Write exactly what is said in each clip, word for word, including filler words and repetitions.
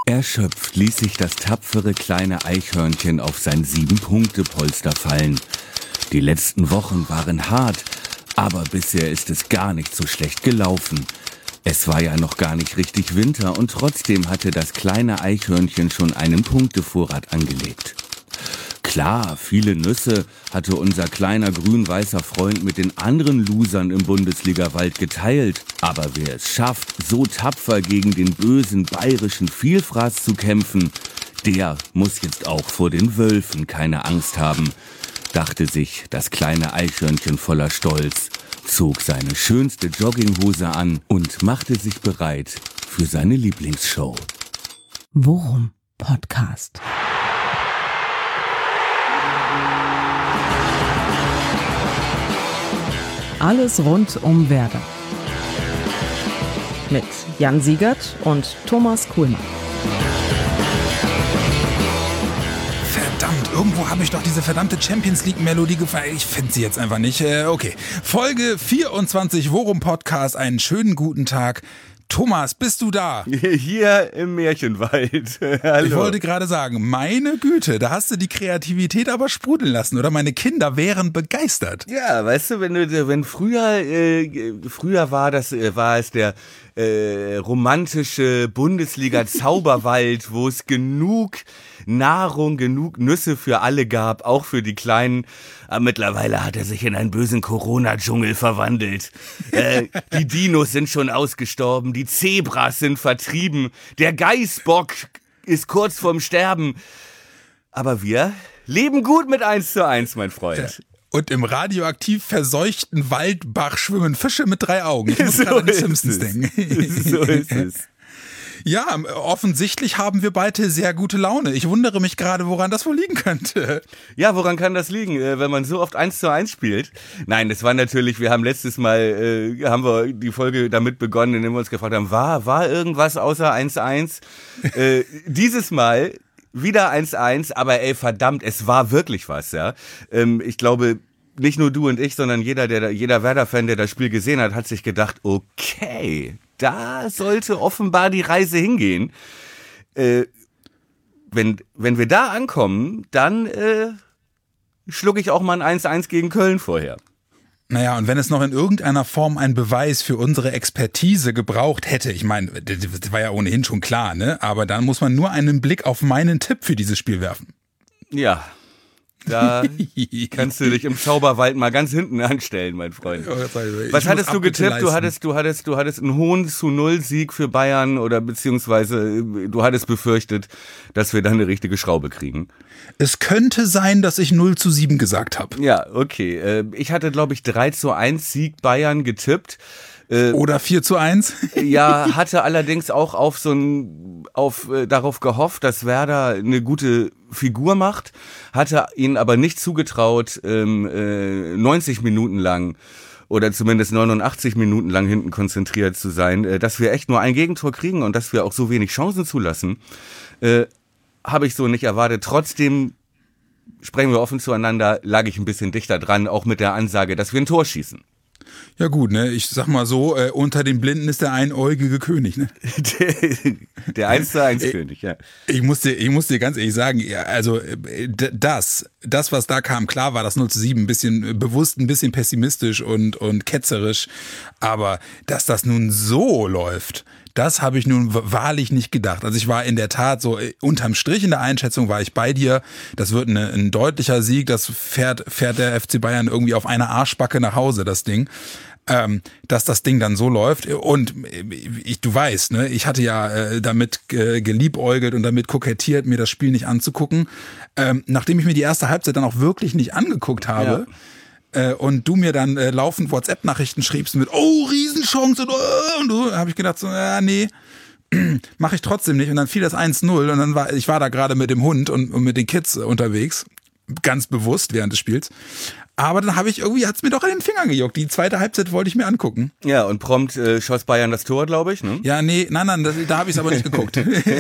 Erschöpft ließ sich das tapfere kleine Eichhörnchen auf sein Sieben-Punkte-Polster fallen. Die letzten Wochen waren hart, aber bisher ist es gar nicht so schlecht gelaufen. Es war ja noch gar nicht richtig Winter und trotzdem hatte das kleine Eichhörnchen schon einen Punktevorrat angelegt. Klar, viele Nüsse hatte unser kleiner grün-weißer Freund mit den anderen Losern im Bundesliga-Wald geteilt. Aber wer es schafft, so tapfer gegen den bösen bayerischen Vielfraß zu kämpfen, der muss jetzt auch vor den Wölfen keine Angst haben, dachte sich das kleine Eichhörnchen voller Stolz, zog seine schönste Jogginghose an und machte sich bereit für seine Lieblingsshow. Worum Podcast. Alles rund um Werder. Mit Jan Siegert und Thomas Kuhlmann. Verdammt, irgendwo habe ich doch diese verdammte Champions League-Melodie gefallen. Ich finde sie jetzt einfach nicht. Äh, okay, Folge vierundzwanzig, Worum Podcast. Einen schönen guten Tag. Thomas, bist du da? Hier im Märchenwald. Hallo. Ich wollte gerade sagen, meine Güte, da hast du die Kreativität aber sprudeln lassen, oder? Meine Kinder wären begeistert. Ja, weißt du, wenn du, wenn früher, äh, früher war das, äh, war es der äh, romantische Bundesliga-Zauberwald, wo es genug Nahrung, genug Nüsse für alle gab, auch für die Kleinen. Aber mittlerweile hat er sich in einen bösen Corona-Dschungel verwandelt. Äh, die Dinos sind schon ausgestorben, die Zebras sind vertrieben, der Geißbock ist kurz vorm Sterben. Aber wir leben gut mit eins zu eins, mein Freund. Und im radioaktiv verseuchten Waldbach schwimmen Fische mit drei Augen. Ich muss so gerade an die Simpsons denken. So ist es. Ja, offensichtlich haben wir beide sehr gute Laune. Ich wundere mich gerade, woran das wohl liegen könnte. Ja, woran kann das liegen, wenn man so oft eins zu eins spielt? Nein, das war natürlich, wir haben letztes Mal, äh, haben wir die Folge damit begonnen, indem wir uns gefragt haben, war, war irgendwas außer eins zu eins? äh, dieses Mal wieder eins zu eins, aber ey, verdammt, es war wirklich was, ja. Ähm, ich glaube, nicht nur du und ich, sondern jeder, der, jeder Werder-Fan, der das Spiel gesehen hat, hat sich gedacht, okay, da sollte offenbar die Reise hingehen. Äh, wenn, wenn wir da ankommen, dann äh, schlucke ich auch mal ein eins zu eins gegen Köln vorher. Naja, und wenn es noch in irgendeiner Form einen Beweis für unsere Expertise gebraucht hätte, ich meine, das war ja ohnehin schon klar, ne? Aber dann muss man nur einen Blick auf meinen Tipp für dieses Spiel werfen. Ja, da kannst du dich im Zauberwald mal ganz hinten anstellen, mein Freund. Ich Was hattest du getippt? Du hattest, du hattest, du hattest einen hohen zu null Sieg für Bayern oder beziehungsweise du hattest befürchtet, dass wir dann eine richtige Schraube kriegen. Es könnte sein, dass ich null zu sieben gesagt habe. Ja, okay. Ich hatte, glaube ich, drei zu eins Sieg Bayern getippt. Oder vier zu eins? Ja, hatte allerdings auch auf so ein, auf, äh, darauf gehofft, dass Werder eine gute Figur macht, hatte ihnen aber nicht zugetraut, ähm, äh, neunzig Minuten lang oder zumindest neunundachtzig Minuten lang hinten konzentriert zu sein, äh, dass wir echt nur ein Gegentor kriegen und dass wir auch so wenig Chancen zulassen, äh, habe ich so nicht erwartet. Trotzdem, sprechen wir offen zueinander, lag ich ein bisschen dichter dran, auch mit der Ansage, dass wir ein Tor schießen. Ja gut, ne, ich sag mal so, äh, unter den Blinden ist der einäugige König, ne? der der eins zu eins König, ja. Ich muss dir, ich muss dir ganz ehrlich sagen, ja, also das, das, was da kam, klar war das null zu sieben, ein bisschen bewusst, ein bisschen pessimistisch und, und ketzerisch, aber dass das nun so läuft, das habe ich nun wahrlich nicht gedacht. Also ich war in der Tat so, unterm Strich in der Einschätzung war ich bei dir. Das wird eine, ein deutlicher Sieg. Das fährt, fährt der F C Bayern irgendwie auf einer Arschbacke nach Hause, das Ding. Ähm, dass das Ding dann so läuft. Und ich, du weißt, ne, ich hatte ja äh, damit äh, geliebäugelt und damit kokettiert, mir das Spiel nicht anzugucken. Ähm, nachdem ich mir die erste Halbzeit dann auch wirklich nicht angeguckt habe, ja. Äh, und du mir dann äh, laufend WhatsApp-Nachrichten schriebst mit, oh, Riesenchance, und, uh, und du, habe ich gedacht, so, äh, nee, mache ich trotzdem nicht. Und dann fiel das eins null und dann war, ich war da gerade mit dem Hund und, und mit den Kids unterwegs, ganz bewusst während des Spiels. Aber dann habe ich irgendwie, hat's mir doch an den Fingern gejuckt. Die zweite Halbzeit wollte ich mir angucken. Ja, und prompt äh, schoss Bayern das Tor, glaube ich, ne? Ja, nee, nein, nein, das, da habe ich es aber nicht geguckt.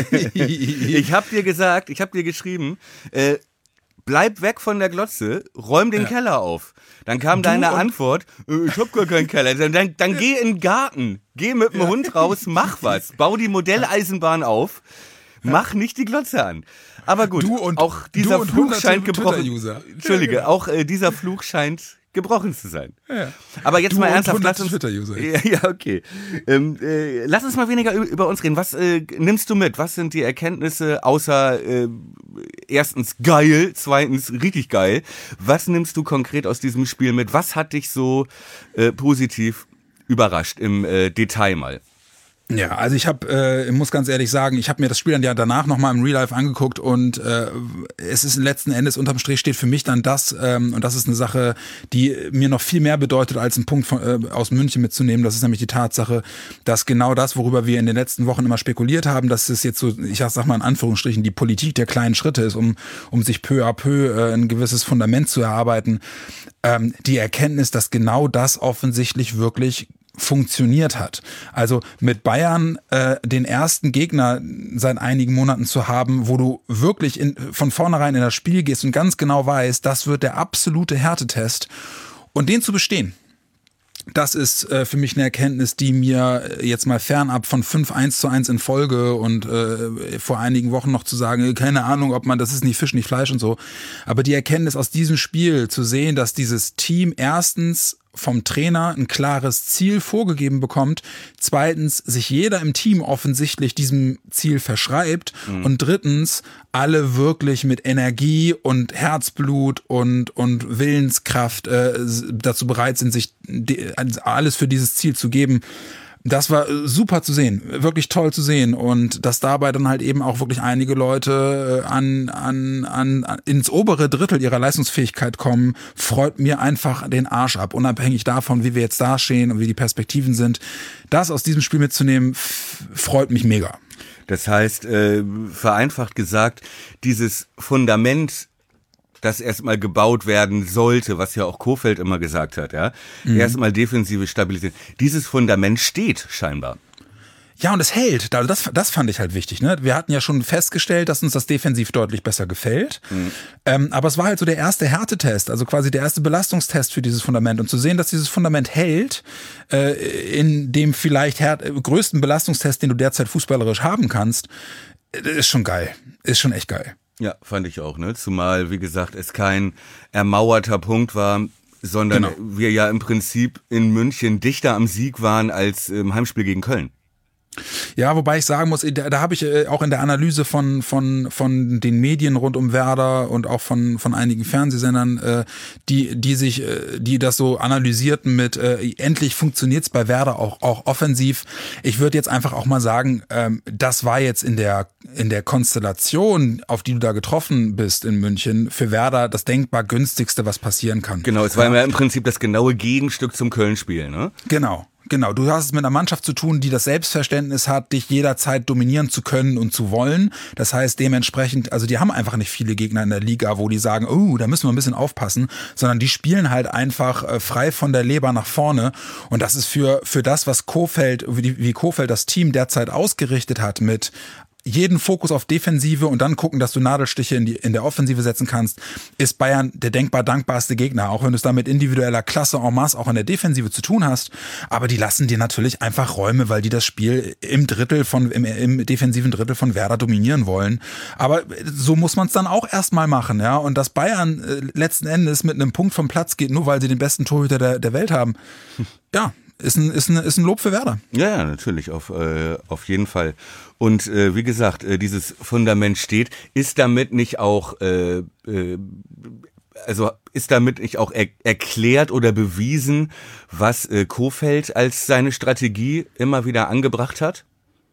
Ich habe dir gesagt, ich habe dir geschrieben, äh, bleib weg von der Glotze, räum den ja. Keller auf. Dann kam du deine Antwort, äh, ich hab gar keinen Keller. Dann, dann, dann geh in den Garten, geh mit dem ja. Hund raus, mach was, bau die Modelleisenbahn auf. Mach nicht die Glotze an. Aber gut, Du und- auch dieser du und Fluch scheint hunderte gebrochen. Twitter-User. Entschuldige, Ja, genau. auch äh, dieser Fluch scheint gebrochen zu sein. Ja. Aber jetzt Du mal und ernsthaft, lass hunderte uns. Twitter-User. Ja, ja, okay. Ähm, äh, lass uns mal weniger über, über uns reden. Was äh, nimmst du mit? Was sind die Erkenntnisse außer äh, erstens geil, zweitens richtig geil? Was nimmst du konkret aus diesem Spiel mit? Was hat dich so äh, positiv überrascht im äh, Detail mal? Ja, also ich habe, äh, ich muss ganz ehrlich sagen, ich habe mir das Spiel dann ja danach nochmal im Real Life angeguckt und äh, es ist letzten Endes unterm Strich steht für mich dann das ähm, und das ist eine Sache, die mir noch viel mehr bedeutet, als einen Punkt von, äh, aus München mitzunehmen. Das ist nämlich die Tatsache, dass genau das, worüber wir in den letzten Wochen immer spekuliert haben, dass es jetzt so, ich sag mal in Anführungsstrichen, die Politik der kleinen Schritte ist, um um sich peu à peu äh, ein gewisses Fundament zu erarbeiten. Ähm, die Erkenntnis, dass genau das offensichtlich wirklich funktioniert hat. Also mit Bayern äh, den ersten Gegner seit einigen Monaten zu haben, wo du wirklich in, von vornherein in das Spiel gehst und ganz genau weißt, das wird der absolute Härtetest und den zu bestehen. Das ist äh, für mich eine Erkenntnis, die mir jetzt mal fernab von fünf eins zu eins in Folge und äh, vor einigen Wochen noch zu sagen, keine Ahnung, ob man, das ist nicht Fisch, nicht Fleisch und so. Aber die Erkenntnis aus diesem Spiel zu sehen, dass dieses Team erstens vom Trainer ein klares Ziel vorgegeben bekommt, zweitens sich jeder im Team offensichtlich diesem Ziel verschreibt mhm. und drittens alle wirklich mit Energie und Herzblut und und Willenskraft äh, dazu bereit sind, sich de- alles für dieses Ziel zu geben. Das war super zu sehen, wirklich toll zu sehen und dass dabei dann halt eben auch wirklich einige Leute an, an, an, ins obere Drittel ihrer Leistungsfähigkeit kommen, freut mir einfach den Arsch ab, unabhängig davon, wie wir jetzt dastehen und wie die Perspektiven sind. Das aus diesem Spiel mitzunehmen, f- freut mich mega. Das heißt, äh, vereinfacht gesagt, dieses Fundament, das erstmal gebaut werden sollte, was ja auch Kohfeldt immer gesagt hat, ja, mhm. erstmal defensive Stabilität. Dieses Fundament steht scheinbar. Ja, und es hält. Also das, das fand ich halt wichtig. Ne? Wir hatten ja schon festgestellt, dass uns das defensiv deutlich besser gefällt. Mhm. Ähm, aber es war halt so der erste Härtetest, also quasi der erste Belastungstest für dieses Fundament. Und zu sehen, dass dieses Fundament hält, äh, in dem vielleicht här- größten Belastungstest, den du derzeit fußballerisch haben kannst, ist schon geil. Ist schon echt geil. Ja, fand ich auch, ne? Zumal, wie gesagt, es kein ermauerter Punkt war, sondern genau. wir ja im Prinzip in München dichter am Sieg waren als im Heimspiel gegen Köln. Ja, wobei ich sagen muss, da, da habe ich äh, auch in der Analyse von von von den Medien rund um Werder und auch von von einigen Fernsehsendern, äh, die die sich äh, die das so analysierten mit äh, endlich funktioniert's bei Werder auch auch offensiv. Ich würde jetzt einfach auch mal sagen, ähm, das war jetzt in der in der Konstellation, auf die du da getroffen bist in München, für Werder das denkbar günstigste, was passieren kann. Genau, es war ja im Prinzip das genaue Gegenstück zum Köln-Spiel, ne? Genau. Genau, du hast es mit einer Mannschaft zu tun, die das Selbstverständnis hat, dich jederzeit dominieren zu können und zu wollen. Das heißt dementsprechend, also die haben einfach nicht viele Gegner in der Liga, wo die sagen, oh, da müssen wir ein bisschen aufpassen, sondern die spielen halt einfach äh, frei von der Leber nach vorne. Und das ist für für das, was Kohfeldt, wie, wie Kohfeldt das Team derzeit ausgerichtet hat mit jeden Fokus auf Defensive und dann gucken, dass du Nadelstiche in die in der Offensive setzen kannst, ist Bayern der denkbar dankbarste Gegner, auch wenn du es da mit individueller Klasse en masse auch in der Defensive zu tun hast, aber die lassen dir natürlich einfach Räume, weil die das Spiel im Drittel von im, im defensiven Drittel von Werder dominieren wollen, aber so muss man es dann auch erstmal machen, ja, und dass Bayern äh, letzten Endes mit einem Punkt vom Platz geht, nur weil sie den besten Torhüter der, der Welt haben, ja, Ist ein, ist, ein, ist ein Lob für Werder. Ja, ja, natürlich, auf, äh, auf jeden Fall. Und äh, wie gesagt, äh, dieses Fundament steht. Ist damit nicht auch, äh, äh, also ist damit nicht auch er- erklärt oder bewiesen, was äh, Kohfeldt als seine Strategie immer wieder angebracht hat?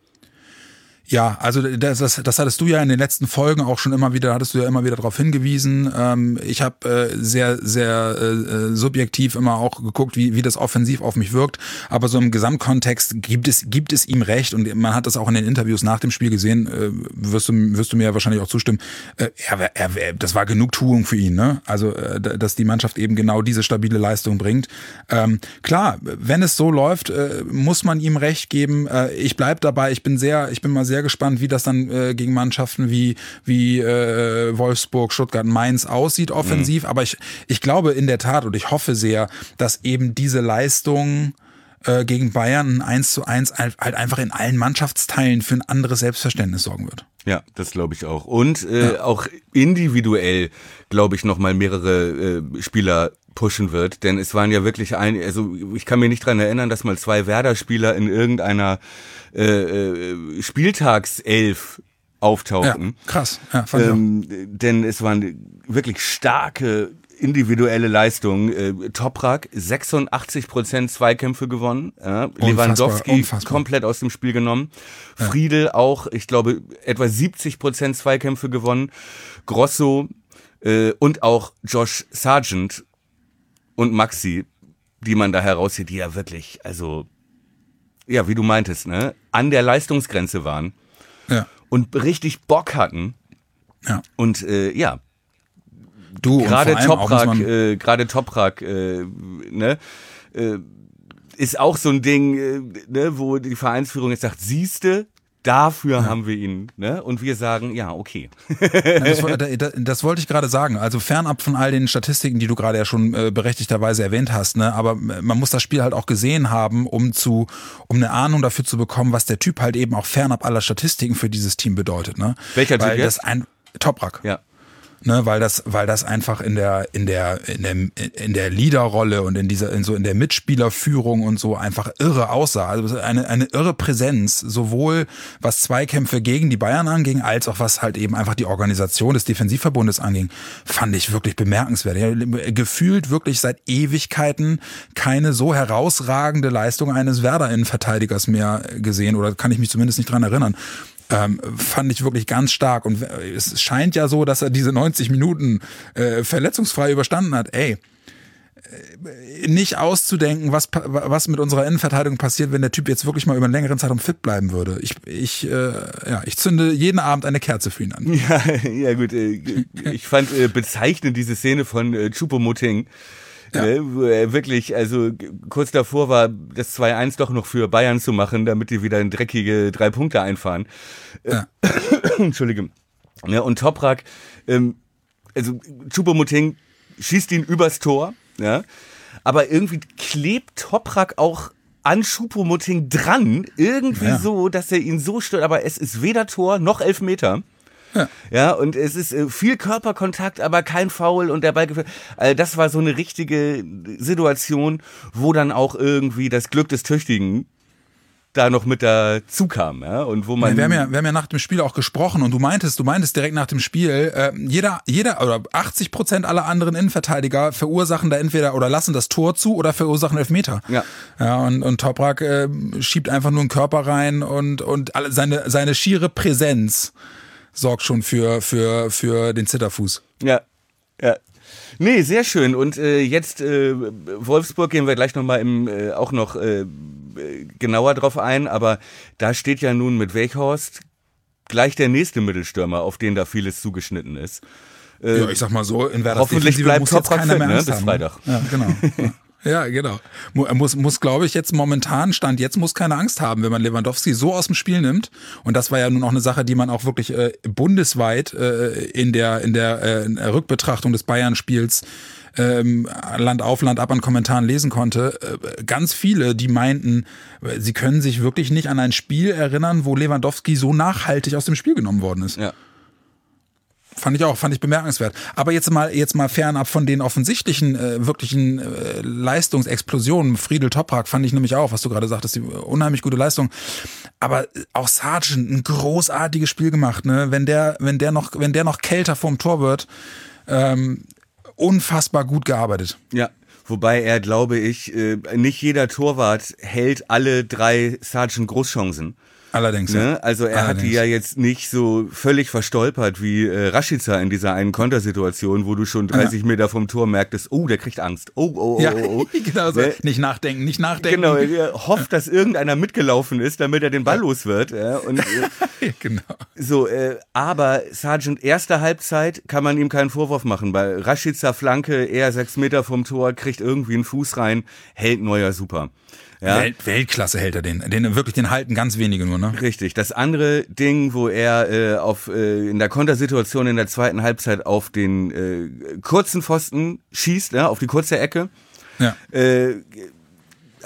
Ja, also das, das, das hattest du ja in den letzten Folgen auch schon immer wieder, hattest du ja immer wieder darauf hingewiesen. Ähm, ich habe äh, sehr, sehr äh, subjektiv immer auch geguckt, wie, wie das offensiv auf mich wirkt. Aber so im Gesamtkontext gibt es, gibt es ihm recht und man hat das auch in den Interviews nach dem Spiel gesehen. Äh, wirst du, wirst du mir ja wahrscheinlich auch zustimmen. Äh, er, er, das war Genugtuung für ihn, ne? Also, äh, dass die Mannschaft eben genau diese stabile Leistung bringt. Ähm, klar, wenn es so läuft, äh, muss man ihm recht geben. Äh, ich bleib dabei. Ich bin sehr, ich bin mal sehr gespannt, wie das dann äh, gegen Mannschaften wie wie äh, Wolfsburg, Stuttgart, Mainz aussieht offensiv. Mhm. Aber ich ich glaube in der Tat und ich hoffe sehr, dass eben diese Leistung äh, gegen Bayern ein eins zu eins halt einfach in allen Mannschaftsteilen für ein anderes Selbstverständnis sorgen wird. Ja, das glaube ich auch. Und äh, ja. auch individuell, glaube ich, nochmal mehrere äh, Spieler pushen wird. Denn es waren ja wirklich ein, also ich kann mich nicht dran erinnern, dass mal zwei Werder-Spieler in irgendeiner äh, äh, Spieltagself auftauchten. Ja, krass. Ja, fand ähm, ich auch. Denn es waren wirklich starke individuelle Leistungen. Äh, Toprak, sechsundachtzig Prozent Zweikämpfe gewonnen. Ja, unfassbar, Lewandowski unfassbar. komplett aus dem Spiel genommen. Ja. Friedel auch, ich glaube, etwa siebzig Prozent Zweikämpfe gewonnen. Grosso äh, und auch Josh Sargent und Maxi, die man da herauszieht, die ja wirklich, also, ja, wie du meintest, ne, an der Leistungsgrenze waren. Ja. Und richtig Bock hatten. Ja. Und äh, ja, du gerade Toprak, man äh, gerade Toprak, äh, ne, äh, ist auch so ein Ding, äh, ne, wo die Vereinsführung jetzt sagt, siehste, dafür ja. haben wir ihn, ne? Und wir sagen, ja, okay. das, das, das wollte ich gerade sagen. Also fernab von all den Statistiken, die du gerade ja schon äh, berechtigterweise erwähnt hast, ne? Aber man muss das Spiel halt auch gesehen haben, um zu, um eine Ahnung dafür zu bekommen, was der Typ halt eben auch fernab aller Statistiken für dieses Team bedeutet, ne? Welcher Weil Typ das jetzt? ein Toprak. Ja. Ne, weil das, weil das einfach in der, in der, in der, in der Leaderrolle und in dieser, in so in der Mitspielerführung und so einfach irre aussah. Also eine, eine irre Präsenz, sowohl was Zweikämpfe gegen die Bayern anging, als auch was halt eben einfach die Organisation des Defensivverbundes anging, fand ich wirklich bemerkenswert. Ja, gefühlt wirklich seit Ewigkeiten keine so herausragende Leistung eines Werder-Innenverteidigers mehr gesehen, oder kann ich mich zumindest nicht dran erinnern. Ähm, fand ich wirklich ganz stark, und es scheint ja so, dass er diese neunzig Minuten äh, verletzungsfrei überstanden hat. Ey, äh, nicht auszudenken, was was mit unserer Innenverteidigung passiert, wenn der Typ jetzt wirklich mal über einen längeren Zeitraum fit bleiben würde. Ich ich äh, ja, ich zünde jeden Abend eine Kerze für ihn an. Ja, ja gut, äh, ich fand äh, bezeichnend diese Szene von äh, Choupo-Moting. Ja. Ne, wo er wirklich, also kurz davor war, das zwei eins doch noch für Bayern zu machen, damit die wieder in dreckige drei Punkte einfahren. Ja. Entschuldige. Ja, und Toprak, ähm, also Choupo-Moting schießt ihn übers Tor, ja, aber irgendwie klebt Toprak auch an Choupo-Moting dran, irgendwie ja. so, dass er ihn so stört, aber es ist weder Tor noch Elfmeter. Ja. ja, und es ist viel Körperkontakt, aber kein Foul und der Ball gefällt. Also das war so eine richtige Situation, wo dann auch irgendwie das Glück des Tüchtigen da noch mit dazu kam, ja, und wo man. Ja, wir haben ja, wir haben ja nach dem Spiel auch gesprochen, und du meintest, du meintest direkt nach dem Spiel, äh, jeder, jeder oder achtzig Prozent aller anderen Innenverteidiger verursachen da entweder oder lassen das Tor zu oder verursachen Elfmeter. Ja. Ja, und, und Toprak äh, schiebt einfach nur einen Körper rein, und, und alle, seine, seine schiere Präsenz sorgt schon für, für, für den Zitterfuß. Ja, ja. Nee, sehr schön. Und äh, jetzt äh, Wolfsburg gehen wir gleich nochmal im äh, auch noch äh, genauer drauf ein, aber da steht ja nun mit Weghorst gleich der nächste Mittelstürmer, auf den da vieles zugeschnitten ist. Äh, ja, ich sag mal so, in Werder hoffentlich bleibt Toprak fit, ne, bis Freitag. Ja, genau. Ja. Ja, genau. Muss, muss glaube ich, jetzt momentan, Stand jetzt, muss keine Angst haben, wenn man Lewandowski so aus dem Spiel nimmt. Und das war ja nun auch eine Sache, die man auch wirklich äh, bundesweit äh, in der, in der, äh, in der Rückbetrachtung des Bayern-Spiels ähm, Land auf, Land ab an Kommentaren lesen konnte. Äh, ganz viele, die meinten, sie können sich wirklich nicht an ein Spiel erinnern, wo Lewandowski so nachhaltig aus dem Spiel genommen worden ist. Ja. Fand ich auch, fand ich bemerkenswert. Aber jetzt mal, jetzt mal fernab von den offensichtlichen, äh, wirklichen äh, Leistungsexplosionen. Friedel Toprak fand ich nämlich auch, was du gerade sagtest, die unheimlich gute Leistung. Aber auch Sargent, ein großartiges Spiel gemacht, ne? Wenn der, wenn der noch, wenn der noch kälter vorm Tor wird, ähm, unfassbar gut gearbeitet. Ja. Wobei er, glaube ich, äh, nicht jeder Torwart hält alle drei Sargent Großchancen. Allerdings, ne? ja. Also er Allerdings. hat die ja jetzt nicht so völlig verstolpert wie äh, Rashica in dieser einen Kontersituation, wo du schon dreißig ja. Meter vom Tor merktest, oh, der kriegt Angst. Oh, oh, oh, ja, oh. oh. genau so. Ne? Nicht nachdenken, nicht nachdenken. Genau, er hofft, dass irgendeiner mitgelaufen ist, damit er den Ball ja. los wird. Ja, und, äh, genau. So, äh, aber Sargent, erste Halbzeit kann man ihm keinen Vorwurf machen. Bei Rashica Flanke, eher sechs Meter vom Tor, kriegt irgendwie einen Fuß rein, hält Neuer super. Ja. Welt, Weltklasse hält er den. Den wirklich, den halten ganz wenige nur, ne? Richtig. Das andere Ding, wo er äh, auf äh, in der Kontersituation in der zweiten Halbzeit auf den äh, kurzen Pfosten schießt, ja, auf die kurze Ecke. Ja. Äh,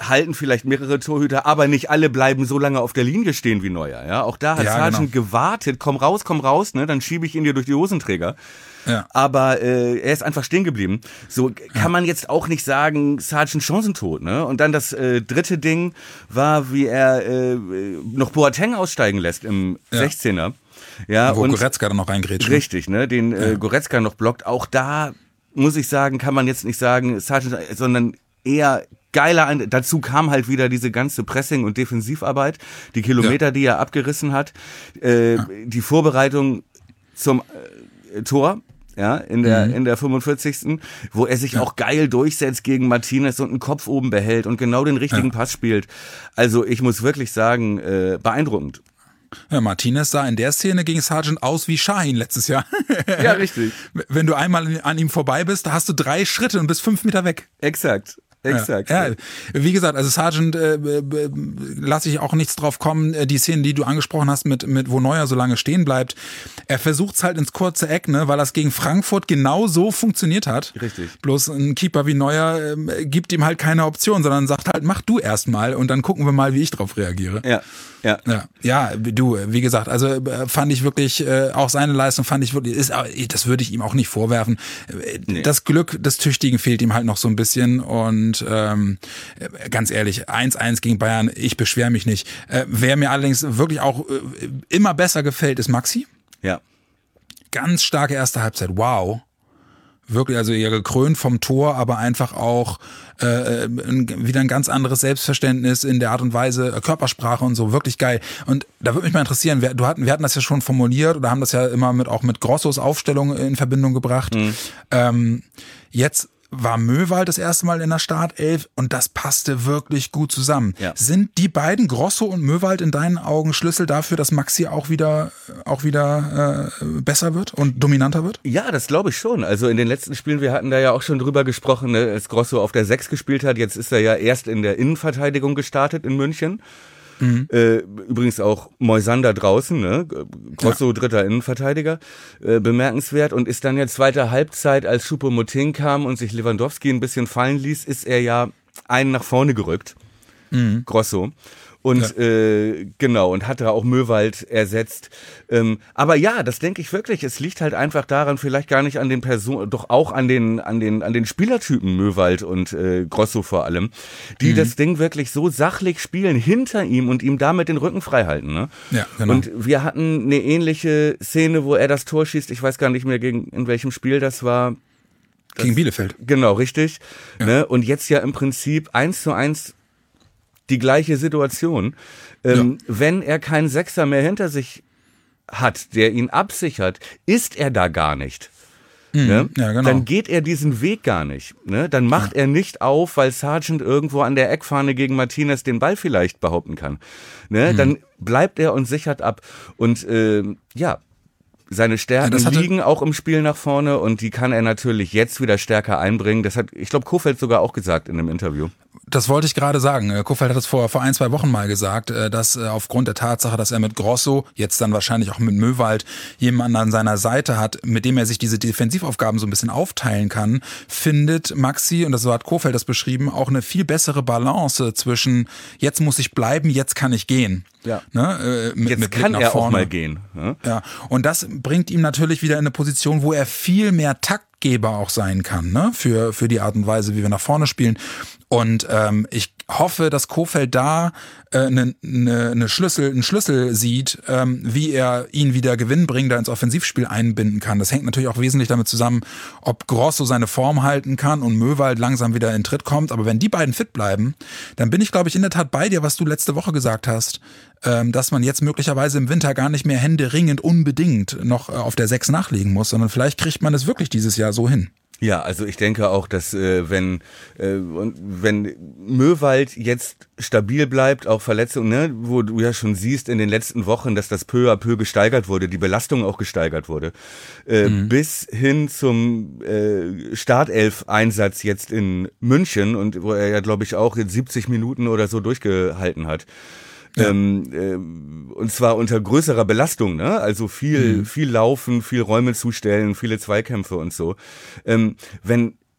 halten vielleicht mehrere Torhüter, aber nicht alle bleiben so lange auf der Linie stehen wie Neuer. Ja, auch da hat Ja, Sargent genau. gewartet, komm raus, komm raus, ne, dann schiebe ich ihn dir durch die Hosenträger. Ja. Aber äh, er ist einfach stehen geblieben. So kann Ja. man jetzt auch nicht sagen, Sargent chancentot. Ne? Und dann das äh, dritte Ding war, wie er äh, noch Boateng aussteigen lässt im Ja. sechzehner. Ja, Wo und Goretzka dann noch reingrätscht. richtig, ne, den äh, Ja. Goretzka noch blockt. Auch da muss ich sagen, kann man jetzt nicht sagen Sargent, sondern eher geiler. Ein Dazu kam halt wieder diese ganze Pressing- und Defensivarbeit, die Kilometer, Ja. die er abgerissen hat, äh, Ja. die Vorbereitung zum äh, Tor. Ja, in der, Mhm. in der fünfundvierzigsten wo er sich auch geil durchsetzt gegen Martinez und einen Kopf oben behält und genau den richtigen Ja. Pass spielt. Also ich muss wirklich sagen, äh, beeindruckend. Ja, Martinez sah in der Szene gegen Sargent aus wie Şahin letztes Jahr. Ja, richtig. Wenn du einmal an ihm vorbei bist, da hast du drei Schritte und bist fünf Meter weg. Exakt. Exakt. Ja, ja, wie gesagt, also Sargent äh, äh, lasse ich auch nichts drauf kommen. Die Szenen, die du angesprochen hast, mit, mit wo Neuer so lange stehen bleibt, er versucht es halt ins kurze Eck, ne, weil das gegen Frankfurt genau so funktioniert hat. Richtig. Bloß ein Keeper wie Neuer äh, gibt ihm halt keine Option, sondern sagt halt, mach du erst mal und dann gucken wir mal, wie ich drauf reagiere. Ja. Ja. Ja, ja, du, wie gesagt, also äh, fand ich wirklich, äh, auch seine Leistung fand ich wirklich, ist, äh, das würde ich ihm auch nicht vorwerfen. Äh, Nee. Das Glück des Tüchtigen fehlt ihm halt noch so ein bisschen und ähm, äh, ganz ehrlich, eins eins gegen Bayern, ich beschwere mich nicht. Äh, wer mir allerdings wirklich auch äh, immer besser gefällt, ist Maxi. Ja. Ganz starke erste Halbzeit, wow. Wirklich, also eher gekrönt vom Tor, aber einfach auch äh, ein, wieder ein ganz anderes Selbstverständnis in der Art und Weise, äh, Körpersprache und so, wirklich geil. Und da würde mich mal interessieren, wir, du hatten, wir hatten das ja schon formuliert oder haben das ja immer mit auch mit Grossos Aufstellung in Verbindung gebracht. Mhm. Ähm, jetzt war Möwald das erste Mal in der Startelf und das passte wirklich gut zusammen. Ja. Sind die beiden, Grosso und Möwald, in deinen Augen Schlüssel dafür, dass Maxi auch wieder, auch wieder äh, besser wird und dominanter wird? Ja, das glaube ich schon. Also in den letzten Spielen, wir hatten da ja auch schon drüber gesprochen, ne, als Grosso auf der sechs gespielt hat. Jetzt ist er ja erst in der Innenverteidigung gestartet in München. Mhm. Äh, übrigens auch Moisander draußen, ne? Grosso ja. dritter Innenverteidiger, äh, bemerkenswert. Und ist dann ja zweite Halbzeit, als Choupo-Moting kam und sich Lewandowski ein bisschen fallen ließ, ist er ja einen nach vorne gerückt. Mhm. Grosso. Und ja. äh, genau, und hat da auch Möwald ersetzt. Ähm, aber ja, das denke ich wirklich. Es liegt halt einfach daran, vielleicht gar nicht an den Personen, doch auch an den, an den, an den Spielertypen Möwald und äh, Grosso vor allem, die mhm. das Ding wirklich so sachlich spielen hinter ihm und ihm damit den Rücken frei halten. Ne? Ja, genau. Und wir hatten eine ähnliche Szene, wo er das Tor schießt. Ich weiß gar nicht mehr, gegen in welchem Spiel das war. Das, gegen Bielefeld. Genau, richtig. Ja. Ne? Und jetzt ja im Prinzip eins zu eins die gleiche Situation. Ähm, ja. Wenn er keinen Sechser mehr hinter sich hat, der ihn absichert, ist er da gar nicht. Mhm. Ne? Ja, genau. Dann geht er diesen Weg gar nicht. Ne? Dann macht ja. er nicht auf, weil Sargent irgendwo an der Eckfahne gegen Martinez den Ball vielleicht behaupten kann. Ne? Mhm. Dann bleibt er und sichert ab. Und äh, ja, seine Stärken ja, liegen auch im Spiel nach vorne und die kann er natürlich jetzt wieder stärker einbringen. Das hat, ich glaube, Kohfeldt sogar auch gesagt in einem Interview. Das wollte ich gerade sagen. Kohfeldt hat es vor, vor ein, zwei Wochen mal gesagt, dass aufgrund der Tatsache, dass er mit Grosso, jetzt dann wahrscheinlich auch mit Möwald, jemanden an seiner Seite hat, mit dem er sich diese Defensivaufgaben so ein bisschen aufteilen kann, findet Maxi, und das so hat Kohfeldt das beschrieben, auch eine viel bessere Balance zwischen jetzt muss ich bleiben, jetzt kann ich gehen. Ja. Ne, äh, mit, jetzt mit kann er auch mal gehen. Ja? Ja. Und das bringt ihm natürlich wieder in eine Position, wo er viel mehr Taktgeber auch sein kann, ne? Für, für die Art und Weise, wie wir nach vorne spielen. Und ähm, ich hoffe, dass Kohfeldt da eine äh, ne, ne Schlüssel, einen Schlüssel sieht, ähm, wie er ihn wieder gewinnbringender ins Offensivspiel einbinden kann. Das hängt natürlich auch wesentlich damit zusammen, ob Grosso seine Form halten kann und Möwald langsam wieder in Tritt kommt. Aber wenn die beiden fit bleiben, dann bin ich, glaube ich, in der Tat bei dir, was du letzte Woche gesagt hast, ähm, dass man jetzt möglicherweise im Winter gar nicht mehr händeringend unbedingt noch auf der sechs nachlegen muss, sondern vielleicht kriegt man es wirklich dieses Jahr so hin. Ja, also ich denke auch, dass äh, wenn äh, und wenn Möwald jetzt stabil bleibt, auch Verletzungen, ne, wo du ja schon siehst in den letzten Wochen, dass das peu à peu gesteigert wurde, die Belastung auch gesteigert wurde, äh, mhm. bis hin zum äh, Startelf-Einsatz jetzt in München und wo er ja, glaube ich, auch jetzt siebzig Minuten oder so durchgehalten hat. Ja. Ähm, äh, und zwar unter größerer Belastung, ne? Also viel, mhm. viel Laufen, viel Räume zustellen, viele Zweikämpfe und so. Ähm, wenn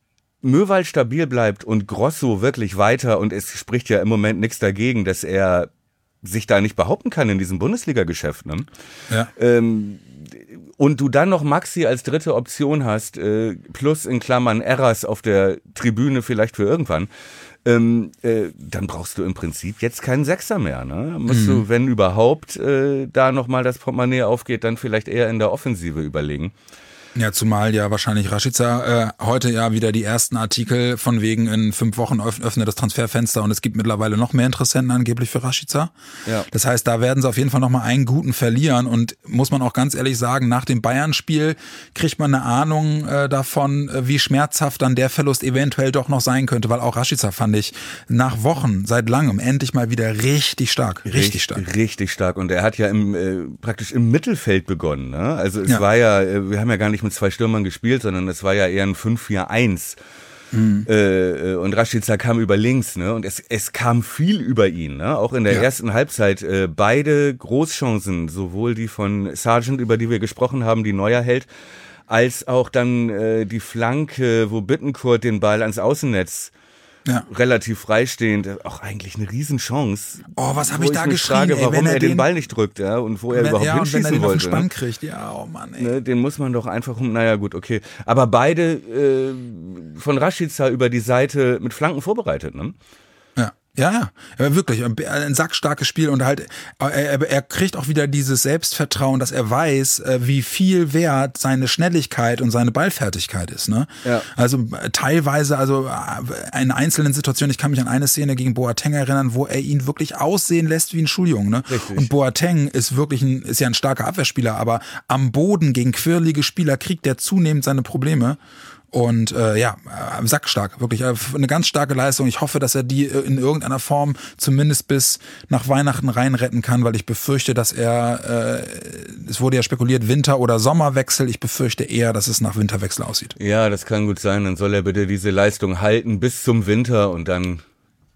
Möwald stabil bleibt und Grosso wirklich weiter, und es spricht ja im Moment nichts dagegen, dass er sich da nicht behaupten kann in diesem Bundesliga-Geschäft, ne? Ja. Ähm, und du dann noch Maxi als dritte Option hast, äh, plus in Klammern Eras auf der Tribüne vielleicht für irgendwann, ähm, äh, dann brauchst du im Prinzip jetzt keinen Sechser mehr, ne? Musst mhm. du, wenn überhaupt, äh, da nochmal das Portemonnaie aufgeht, dann vielleicht eher in der Offensive überlegen. Ja, zumal ja wahrscheinlich Rashica äh, heute ja wieder die ersten Artikel von wegen in fünf Wochen öffnet das Transferfenster und es gibt mittlerweile noch mehr Interessenten angeblich für Rashica. Ja. Das heißt, da werden sie auf jeden Fall nochmal einen guten verlieren und muss man auch ganz ehrlich sagen, nach dem Bayern-Spiel kriegt man eine Ahnung äh, davon, wie schmerzhaft dann der Verlust eventuell doch noch sein könnte, weil auch Rashica fand ich nach Wochen, seit langem, endlich mal wieder richtig stark. Richtig, richtig stark. Richtig stark, und er hat ja im äh, praktisch im Mittelfeld begonnen, ne? Also es Ja. war ja, äh, wir haben ja gar nicht mit zwei Stürmern gespielt, sondern es war ja eher ein fünf vier eins. Mhm. Äh, und Rashica kam über links, ne? Und es, es kam viel über ihn, ne? Auch in der Ja. ersten Halbzeit. Äh, beide Großchancen, sowohl die von Sargent, über die wir gesprochen haben, die Neuer hält, als auch dann äh, die Flanke, wo Bittencourt den Ball ans Außennetz Ja. relativ freistehend, auch eigentlich eine Riesenchance. Oh, was habe Wo ich da mich geschrien, frage, ey, warum wenn er er den den- Ball nicht drückt, ja, und wo er Wenn, überhaupt ja, und wenn er hinschießen den auf den wollte. Spann Ne? kriegt, ja, oh Mann, ey. Ne, den muss man doch einfach, um, naja gut, okay. Aber beide äh, von Rashica über die Seite mit Flanken vorbereitet, ne? Ja, ja, ja, aber wirklich ein sackstarkes Spiel und halt er, er kriegt auch wieder dieses Selbstvertrauen, dass er weiß, wie viel wert seine Schnelligkeit und seine Ballfertigkeit ist, ne? Ja. Also teilweise, also in einzelnen Situationen, ich kann mich an eine Szene gegen Boateng erinnern, wo er ihn wirklich aussehen lässt wie ein Schuljungen, ne? Richtig. Und Boateng ist wirklich ein, ist ja ein starker Abwehrspieler, aber am Boden gegen quirlige Spieler kriegt er zunehmend seine Probleme. Und äh, ja, äh, sackstark, wirklich äh, eine ganz starke Leistung. Ich hoffe, dass er die äh, in irgendeiner Form zumindest bis nach Weihnachten reinretten kann, weil ich befürchte, dass er, äh, es wurde ja spekuliert, Winter- oder Sommerwechsel. Ich befürchte eher, dass es nach Winterwechsel aussieht. Ja, das kann gut sein. Dann soll er bitte diese Leistung halten bis zum Winter, und dann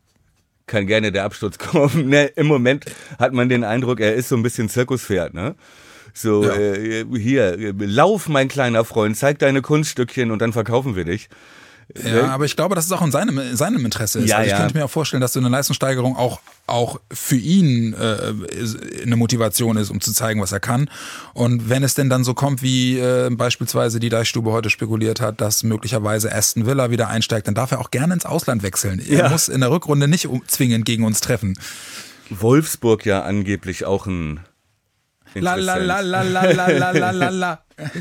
kann gerne der Absturz kommen. Ne, im Moment hat man den Eindruck, er ist so ein bisschen Zirkuspferd, ne? So, Ja. äh, hier, lauf, mein kleiner Freund, zeig deine Kunststückchen und dann verkaufen wir dich. Ja, aber ich glaube, dass es auch in seinem, in seinem Interesse ist. Ja, also ich ja. könnte mir auch vorstellen, dass so eine Leistungssteigerung auch, auch für ihn äh, eine Motivation ist, um zu zeigen, was er kann. Und wenn es denn dann so kommt, wie äh, beispielsweise die Deichstube heute spekuliert hat, dass möglicherweise Aston Villa wieder einsteigt, dann darf er auch gerne ins Ausland wechseln. Er Ja. muss in der Rückrunde nicht um- zwingend gegen uns treffen. Wolfsburg ja angeblich auch ein La la la Interessent. la la la la la la la.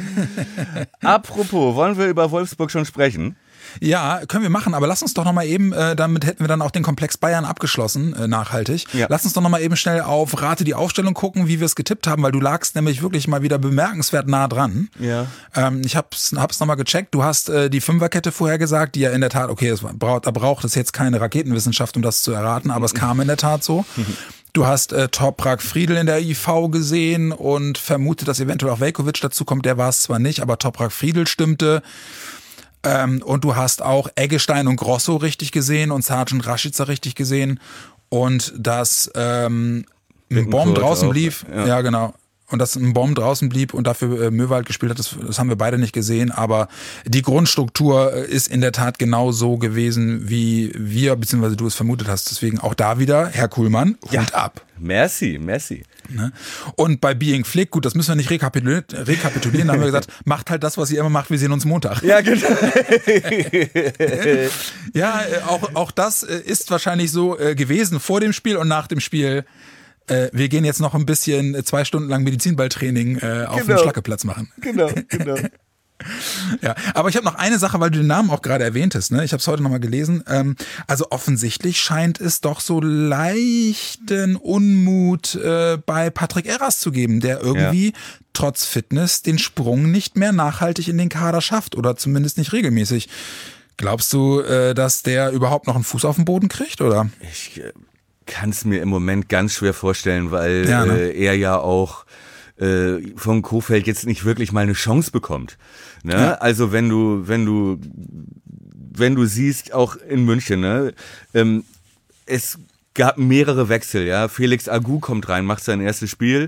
Apropos, wollen wir über Wolfsburg schon sprechen? Ja, können wir machen, aber lass uns doch nochmal eben, äh, damit hätten wir dann auch den Komplex Bayern abgeschlossen, äh, nachhaltig. Ja. Lass uns doch nochmal eben schnell auf Rate die Aufstellung gucken, wie wir es getippt haben, weil du lagst nämlich wirklich mal wieder bemerkenswert nah dran. Ja. Ähm, ich hab's, hab's nochmal gecheckt, du hast äh, die Fünferkette vorhergesagt, die ja in der Tat, okay, es braucht, da braucht es jetzt keine Raketenwissenschaft, um das zu erraten, aber es kam in der Tat so. Du hast äh, Toprak Friedl in der I V gesehen und vermutet, dass eventuell auch Veljković dazu kommt. Der war es zwar nicht, aber Toprak Friedl stimmte. Ähm, und du hast auch Eggestein und Grosso richtig gesehen und Sargent Rashica richtig gesehen. Und dass ähm, ein Bomb Bittencourt draußen auch, blieb. ja. Ja, genau. Und dass ein Bomb draußen blieb und dafür äh, Möwald gespielt hat, das, das haben wir beide nicht gesehen. Aber die Grundstruktur äh, ist in der Tat genau so gewesen, wie wir, beziehungsweise du es vermutet hast. Deswegen auch da wieder, Herr Kuhlmann, Hut Ja. ab. Merci, merci. Ne? Und bei Being Flick, gut, das müssen wir nicht rekapitulieren, rekapitulieren, da haben wir gesagt, macht halt das, was ihr immer macht, wir sehen uns Montag. Ja, genau. Ja, äh, auch, auch das äh, ist wahrscheinlich so äh, gewesen vor dem Spiel und nach dem Spiel. Äh, wir gehen jetzt noch ein bisschen äh, zwei Stunden lang Medizinballtraining äh, auf dem Genau. Schlackeplatz machen. Genau, genau. Ja, aber ich habe noch eine Sache, weil du den Namen auch gerade erwähntest. Ne? Ich habe es heute nochmal gelesen. Ähm, also offensichtlich scheint es doch so leichten Unmut äh, bei Patrick Erras zu geben, der irgendwie trotz Fitness den Sprung nicht mehr nachhaltig in den Kader schafft oder zumindest nicht regelmäßig. Glaubst du, äh, dass der überhaupt noch einen Fuß auf den Boden kriegt, oder? Ich äh, kann es mir im Moment ganz schwer vorstellen, weil Ja, ne? äh, er ja auch äh, von Kohfeldt jetzt nicht wirklich mal eine Chance bekommt. Ne? Ja. Also wenn du, wenn du, wenn du siehst, auch in München, ne, ähm, es gab mehrere Wechsel, ja. Felix Agu kommt rein, macht sein erstes Spiel.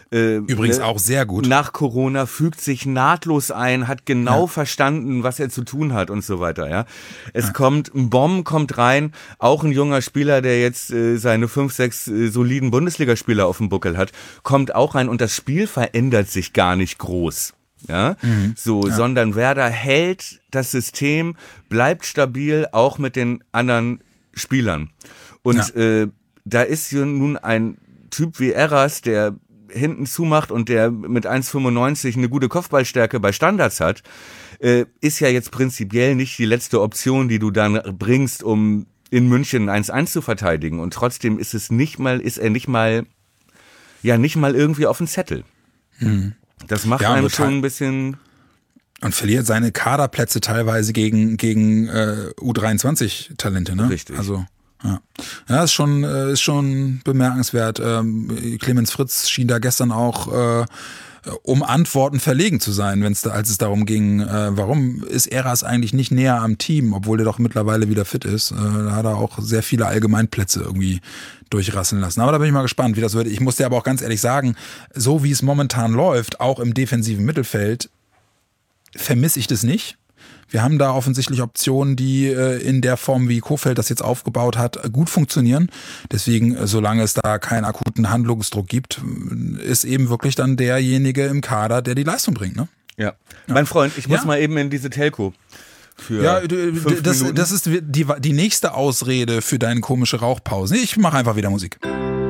Äh, Übrigens ne, auch sehr gut. Nach Corona fügt sich nahtlos ein, hat genau Ja. verstanden, was er zu tun hat und so weiter. Ja, es ja. kommt ein Bomb kommt rein, auch ein junger Spieler, der jetzt äh, seine fünf, sechs äh, soliden Bundesligaspieler auf dem Buckel hat, kommt auch rein und das Spiel verändert sich gar nicht groß. Ja, mhm. so, ja. sondern Werder hält das System, bleibt stabil, auch mit den anderen Spielern. Und ja. äh, da ist ja nun ein Typ wie Eras, der hinten zumacht und der mit eins Komma fünfundneunzig eine gute Kopfballstärke bei Standards hat, äh, ist ja jetzt prinzipiell nicht die letzte Option, die du dann bringst, um in München eins eins zu verteidigen. Und trotzdem ist es nicht mal, ist er nicht mal, ja, nicht mal irgendwie auf dem Zettel. Hm. Das macht ja, einem schon ein bisschen... Und verliert seine Kaderplätze teilweise gegen, gegen äh, U dreiundzwanzig-Talente, ne? Richtig. Also... Ja, ja, ist schon, ist schon bemerkenswert. Ähm, Clemens Fritz schien da gestern auch, äh, um Antworten verlegen zu sein, wenn's da, als es darum ging, äh, warum ist Eras eigentlich nicht näher am Team, obwohl er doch mittlerweile wieder fit ist. Äh, da hat er auch sehr viele Allgemeinplätze irgendwie durchrasseln lassen. Aber da bin ich mal gespannt, wie das wird. Ich muss dir aber auch ganz ehrlich sagen, so wie es momentan läuft, auch im defensiven Mittelfeld, vermisse ich das nicht. Wir haben da offensichtlich Optionen, die äh, in der Form, wie Kohfeldt das jetzt aufgebaut hat, gut funktionieren. Deswegen, äh, solange es da keinen akuten Handlungsdruck gibt, ist eben wirklich dann derjenige im Kader, der die Leistung bringt. Ne? Ja. ja. Mein Freund, ich muss ja. mal eben in diese Telco. Für ja, das, das ist die, die nächste Ausrede für deine komische Rauchpause. Ich mache einfach wieder Musik.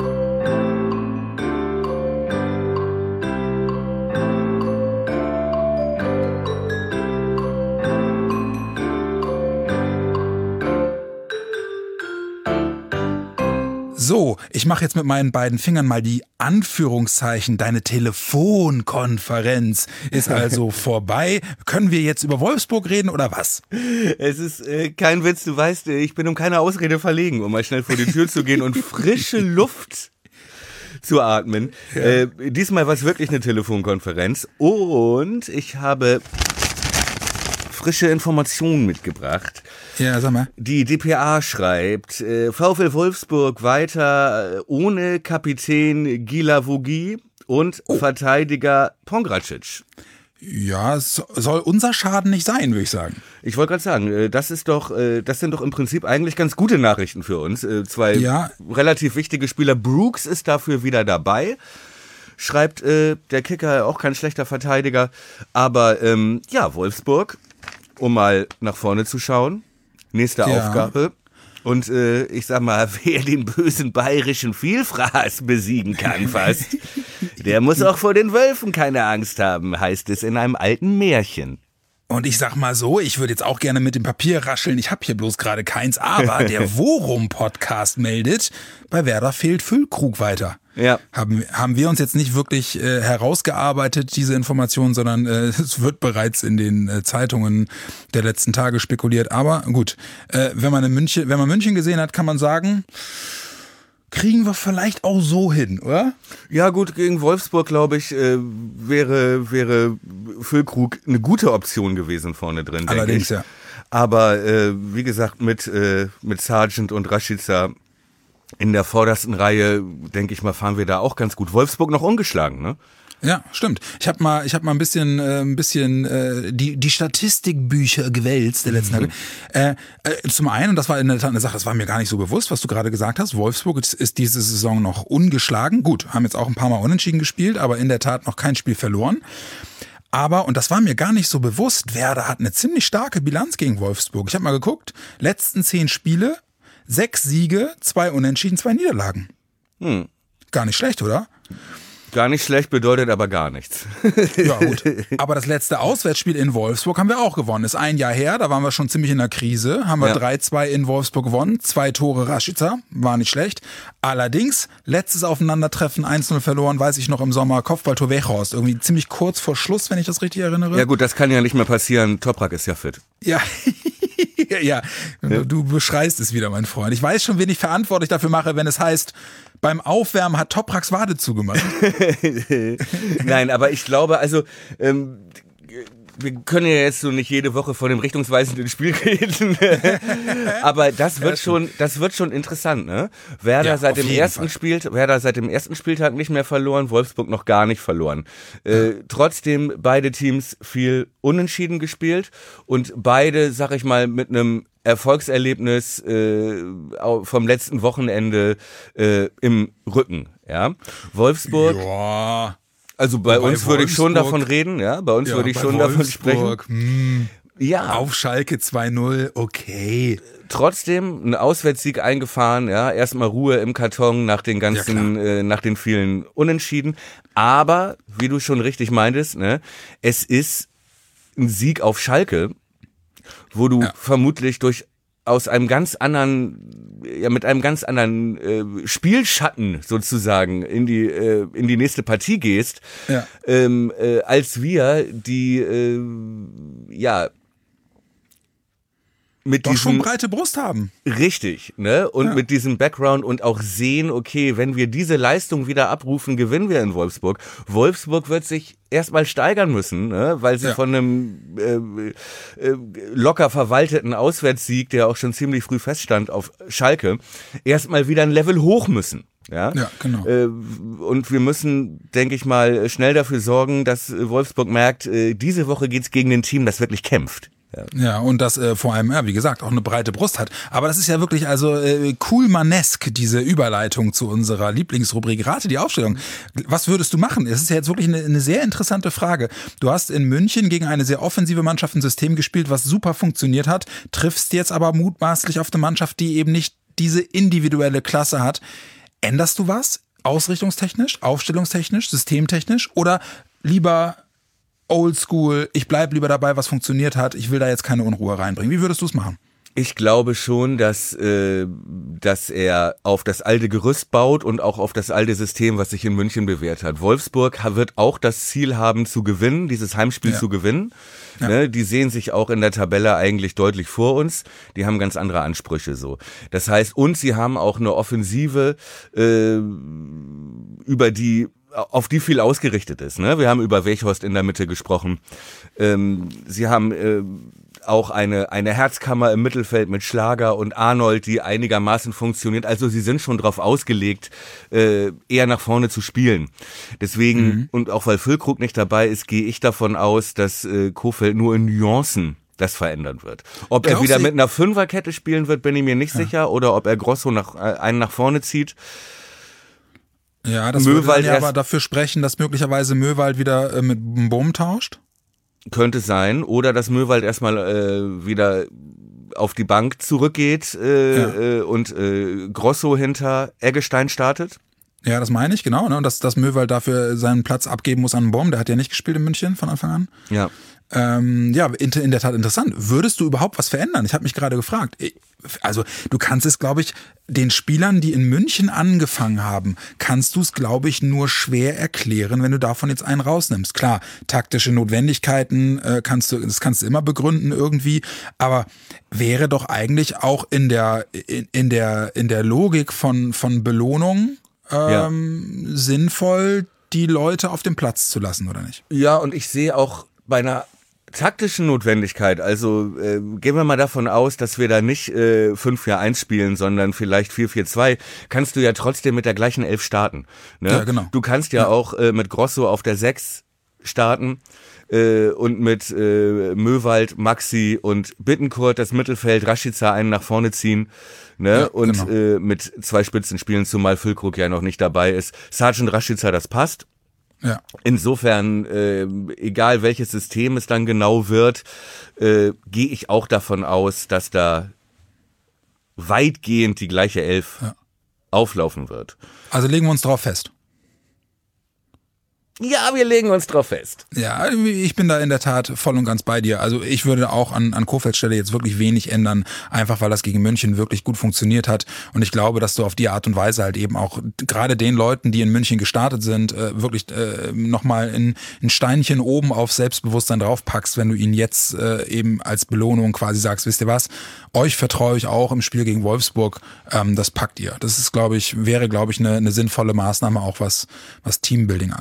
So, ich mache jetzt mit meinen beiden Fingern mal die Anführungszeichen. Deine Telefonkonferenz ist also vorbei. Können wir jetzt über Wolfsburg reden oder was? Es ist äh, kein Witz, du weißt, ich bin um keine Ausrede verlegen, um mal schnell vor die Tür zu gehen und frische Luft zu atmen. Ja. Äh, diesmal war es wirklich eine Telefonkonferenz und ich habe frische Informationen mitgebracht. Ja, sag mal. Die D P A schreibt, äh, VfL Wolfsburg weiter äh, ohne Kapitän Gilavogi und oh. Verteidiger Pongracic. Ja, es soll unser Schaden nicht sein, würde ich sagen. Ich wollte gerade sagen, äh, das ist doch, äh, das sind doch im Prinzip eigentlich ganz gute Nachrichten für uns. Äh, zwei ja. relativ wichtige Spieler. Brooks ist dafür wieder dabei. Schreibt äh, der Kicker, auch kein schlechter Verteidiger. Aber ähm, ja, Wolfsburg, um mal nach vorne zu schauen. Nächste ja. Aufgabe. Und äh, ich sag mal, wer den bösen bayerischen Vielfraß besiegen kann fast, der muss auch vor den Wölfen keine Angst haben, heißt es in einem alten Märchen. Und ich sag mal so, ich würde jetzt auch gerne mit dem Papier rascheln, ich habe hier bloß gerade keins, aber der Worum-Podcast meldet, bei Werder fehlt Füllkrug weiter. Ja. Haben, haben wir uns jetzt nicht wirklich äh, herausgearbeitet, diese Information, sondern äh, es wird bereits in den äh, Zeitungen der letzten Tage spekuliert. Aber gut, äh, wenn man in München, wenn man München gesehen hat, kann man sagen, kriegen wir vielleicht auch so hin, oder? Ja gut, gegen Wolfsburg, glaube ich, äh, wäre, wäre Füllkrug eine gute Option gewesen vorne drin, denke ich. Allerdings, ja. Aber äh, wie gesagt, mit, äh, mit Sargent und Rashica in der vordersten Reihe, denke ich mal, fahren wir da auch ganz gut. Wolfsburg noch ungeschlagen, ne? Ja, stimmt. Ich habe mal, ich habe mal ein bisschen, äh, ein bisschen äh, die die Statistikbücher gewälzt der letzten Tage. Äh, äh, zum einen, und das war in der Tat eine Sache, das war mir gar nicht so bewusst, was du gerade gesagt hast. Wolfsburg ist, ist diese Saison noch ungeschlagen. Gut, haben jetzt auch ein paar Mal unentschieden gespielt, aber in der Tat noch kein Spiel verloren. Aber, und das war mir gar nicht so bewusst, Werder hat eine ziemlich starke Bilanz gegen Wolfsburg. Ich habe mal geguckt, letzten zehn Spiele, sechs Siege, zwei Unentschieden, zwei Niederlagen. Hm. Gar nicht schlecht, oder? Gar nicht schlecht, bedeutet aber gar nichts. Ja gut, aber das letzte Auswärtsspiel in Wolfsburg haben wir auch gewonnen. Ist ein Jahr her, da waren wir schon ziemlich in der Krise. Haben wir ja. drei zwei in Wolfsburg gewonnen, zwei Tore Rashica, war nicht schlecht. Allerdings, letztes Aufeinandertreffen eins null verloren, weiß ich noch im Sommer, Kopfballtor Weghorst. Irgendwie ziemlich kurz vor Schluss, wenn ich das richtig erinnere. Ja gut, das kann ja nicht mehr passieren, Toprak ist ja fit. Ja, ja, du, du beschreist es wieder, mein Freund. Ich weiß schon, wen ich verantwortlich dafür mache, wenn es heißt, beim Aufwärmen hat Topraks Wade zugemacht. Nein, aber ich glaube, also ähm, wir können ja jetzt so nicht jede Woche von dem richtungsweisenden Spiel reden, aber das wird schon, das wird schon interessant, ne? Werder ja, seit dem ersten Spiel, Werder seit dem ersten Spieltag nicht mehr verloren, Wolfsburg noch gar nicht verloren. Ja. Äh, trotzdem beide Teams viel unentschieden gespielt und beide, sag ich mal, mit einem Erfolgserlebnis äh, vom letzten Wochenende äh, im Rücken, ja. Wolfsburg. Ja. Also bei, bei uns Wolfsburg, würde ich schon davon reden, ja. Bei uns ja, würde ich schon Wolfsburg, davon sprechen. Hm, ja. Auf Schalke zwei null, okay. Trotzdem ein Auswärtssieg eingefahren, ja. Erstmal Ruhe im Karton nach den ganzen, ja, äh, nach den vielen Unentschieden. Aber, wie du schon richtig meintest, ne, es ist ein Sieg auf Schalke, wo du ja. vermutlich durch aus einem ganz anderen, ja mit einem ganz anderen äh, Spielschatten sozusagen in die äh, in die nächste Partie gehst, ja. ähm, äh, als wir, die äh, ja mit doch diesem, schon breite Brust haben. Richtig, ne? Und ja. mit diesem Background und auch sehen, okay, wenn wir diese Leistung wieder abrufen, gewinnen wir in Wolfsburg. Wolfsburg wird sich erstmal steigern müssen, ne? Weil sie ja. von einem äh, äh, locker verwalteten Auswärtssieg, der auch schon ziemlich früh feststand auf Schalke, erstmal wieder ein Level hoch müssen. Ja, ja genau. Äh, und wir müssen, denke ich mal, schnell dafür sorgen, dass Wolfsburg merkt, äh, diese Woche geht's gegen ein Team, das wirklich kämpft. Ja. ja, und das äh, vor allem, ja, wie gesagt, auch eine breite Brust hat. Aber das ist ja wirklich also äh, Kuhlmannesk, diese Überleitung zu unserer Lieblingsrubrik Rate die Aufstellung. Was würdest du machen? Es ist ja jetzt wirklich eine, eine sehr interessante Frage. Du hast in München gegen eine sehr offensive Mannschaft ein System gespielt, was super funktioniert hat, triffst jetzt aber mutmaßlich auf eine Mannschaft, die eben nicht diese individuelle Klasse hat. Änderst du was? Ausrichtungstechnisch, aufstellungstechnisch, systemtechnisch oder lieber Oldschool, ich bleib lieber dabei, was funktioniert hat, ich will da jetzt keine Unruhe reinbringen. Wie würdest du es machen? Ich glaube schon, dass, äh, dass er auf das alte Gerüst baut und auch auf das alte System, was sich in München bewährt hat. Wolfsburg wird auch das Ziel haben, zu gewinnen, dieses Heimspiel ja. zu gewinnen. Ja. Ne, die sehen sich auch in der Tabelle eigentlich deutlich vor uns. Die haben ganz andere Ansprüche so. Das heißt, und sie haben auch eine Offensive, äh, über die auf die viel ausgerichtet ist. Ne? Wir haben über Weghorst in der Mitte gesprochen. Ähm, sie haben äh, auch eine eine Herzkammer im Mittelfeld mit Schlager und Arnold, die einigermaßen funktioniert. Also sie sind schon drauf ausgelegt, äh, eher nach vorne zu spielen. Deswegen, mhm. und auch weil Füllkrug nicht dabei ist, gehe ich davon aus, dass äh, Kohfeldt nur in Nuancen das verändern wird. Ob Glaubst er wieder mit einer Fünferkette spielen wird, bin ich mir nicht ja. sicher. Oder ob er Grosso nach, äh, einen nach vorne zieht. Ja, das Möwald würde dann ja aber dafür sprechen, dass möglicherweise Möwald wieder äh, mit Bohm tauscht? Könnte sein. Oder dass Möwald erstmal äh, wieder auf die Bank zurückgeht äh, ja. äh, und äh, Grosso hinter Eggestein startet. Ja, das meine ich, genau. Ne? Und dass, dass Möwald dafür seinen Platz abgeben muss an Bohm. Der hat ja nicht gespielt in München von Anfang an. Ja. Ähm, ja, in, in der Tat interessant. Würdest du überhaupt was verändern? Ich habe mich gerade gefragt. Also du kannst es, glaube ich, den Spielern, die in München angefangen haben, kannst du es, glaube ich, nur schwer erklären, wenn du davon jetzt einen rausnimmst. Klar, taktische Notwendigkeiten äh, kannst du, das kannst du immer begründen irgendwie, aber wäre doch eigentlich auch in der in, in der in der Logik von von Belohnung ähm, ja. sinnvoll, die Leute auf dem Platz zu lassen, oder nicht? Ja, und ich sehe auch bei einer taktischen Notwendigkeit, also äh, gehen wir mal davon aus, dass wir da nicht äh, fünf vier eins spielen, sondern vielleicht vier vier zwei, kannst du ja trotzdem mit der gleichen Elf starten. Ne? Ja, genau. Du kannst ja, ja. auch äh, mit Grosso auf der sechs starten äh, und mit äh, Möwald, Maxi und Bittencourt das Mittelfeld, Rashica einen nach vorne ziehen. Ne? Ja, und genau. äh, mit zwei Spitzen spielen, zumal Füllkrug ja noch nicht dabei ist. Sergeant Rashica, das passt. Ja. Insofern, äh, egal welches System es dann genau wird, äh, gehe ich auch davon aus, dass da weitgehend die gleiche Elf ja. auflaufen wird. Also legen wir uns drauf fest. Ja, wir legen uns drauf fest. Ja, ich bin da in der Tat voll und ganz bei dir. Also ich würde auch an, an Kohfeldts Stelle jetzt wirklich wenig ändern, einfach weil das gegen München wirklich gut funktioniert hat. Und ich glaube, dass du auf die Art und Weise halt eben auch gerade den Leuten, die in München gestartet sind, äh, wirklich äh, nochmal ein, ein Steinchen oben auf Selbstbewusstsein draufpackst, wenn du ihnen jetzt äh, eben als Belohnung quasi sagst, wisst ihr was, euch vertraue ich auch im Spiel gegen Wolfsburg, ähm, das packt ihr. Das ist, glaube ich, wäre, glaube ich, eine, eine sinnvolle Maßnahme auch, was, was Teambuilding angeht.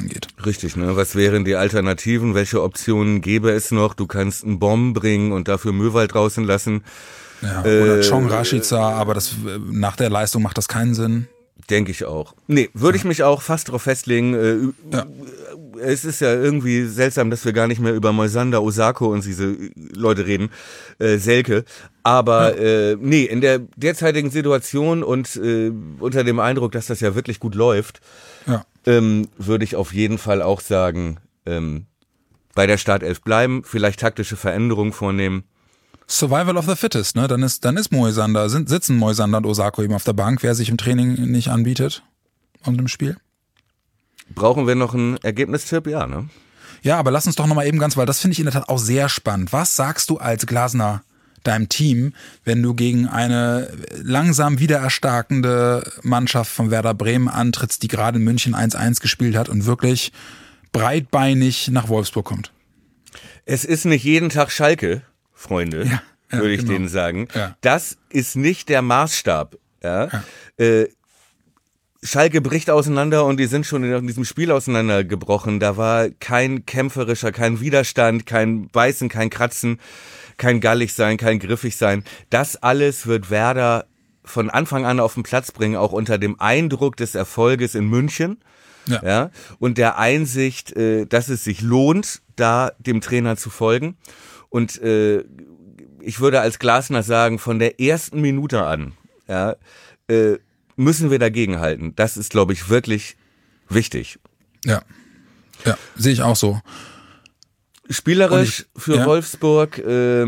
Richtig, ne? Was wären die Alternativen? Welche Optionen gäbe es noch? Du kannst einen Bomb bringen und dafür Möwald draußen lassen. Ja, oder äh, Chong Rashica, aber das, nach der Leistung macht das keinen Sinn. Denke ich auch. Nee, würde ich mich auch fast drauf festlegen. Äh, ja. Es ist ja irgendwie seltsam, dass wir gar nicht mehr über Moisander, Osako und diese Leute reden. Äh, Selke. Aber ja. äh, nee, in der derzeitigen Situation und äh, unter dem Eindruck, dass das ja wirklich gut läuft, ja. ähm, würde ich auf jeden Fall auch sagen, ähm, bei der Startelf bleiben, vielleicht taktische Veränderungen vornehmen. Survival of the Fittest, ne? Dann ist, dann ist Moisander, sind, sitzen Moisander und Osako eben auf der Bank, wer sich im Training nicht anbietet und im Spiel. Brauchen wir noch einen Ergebnistipp? Ja, ne? Ja, aber lass uns doch nochmal eben ganz, weil das finde ich in der Tat auch sehr spannend. Was sagst du als Glasner deinem Team, wenn du gegen eine langsam wieder erstarkende Mannschaft von Werder Bremen antrittst, die gerade in München eins eins gespielt hat und wirklich breitbeinig nach Wolfsburg kommt? Es ist nicht jeden Tag Schalke, Freunde, ja, ja, würde ich genau. denen sagen. Ja. Das ist nicht der Maßstab. Ja? Ja. Äh, Schalke bricht auseinander und die sind schon in diesem Spiel auseinandergebrochen. Da war kein kämpferischer, kein Widerstand, kein Beißen, kein Kratzen, kein gallig sein, kein griffig sein. Das alles wird Werder von Anfang an auf den Platz bringen, auch unter dem Eindruck des Erfolges in München. Ja. Ja? Und der Einsicht, äh, dass es sich lohnt, da dem Trainer zu folgen. Und äh, ich würde als Glasner sagen, von der ersten Minute an ja, äh, müssen wir dagegenhalten. Das ist, glaube ich, wirklich wichtig. Ja, ja, sehe ich auch so. Spielerisch ich, für ja. Wolfsburg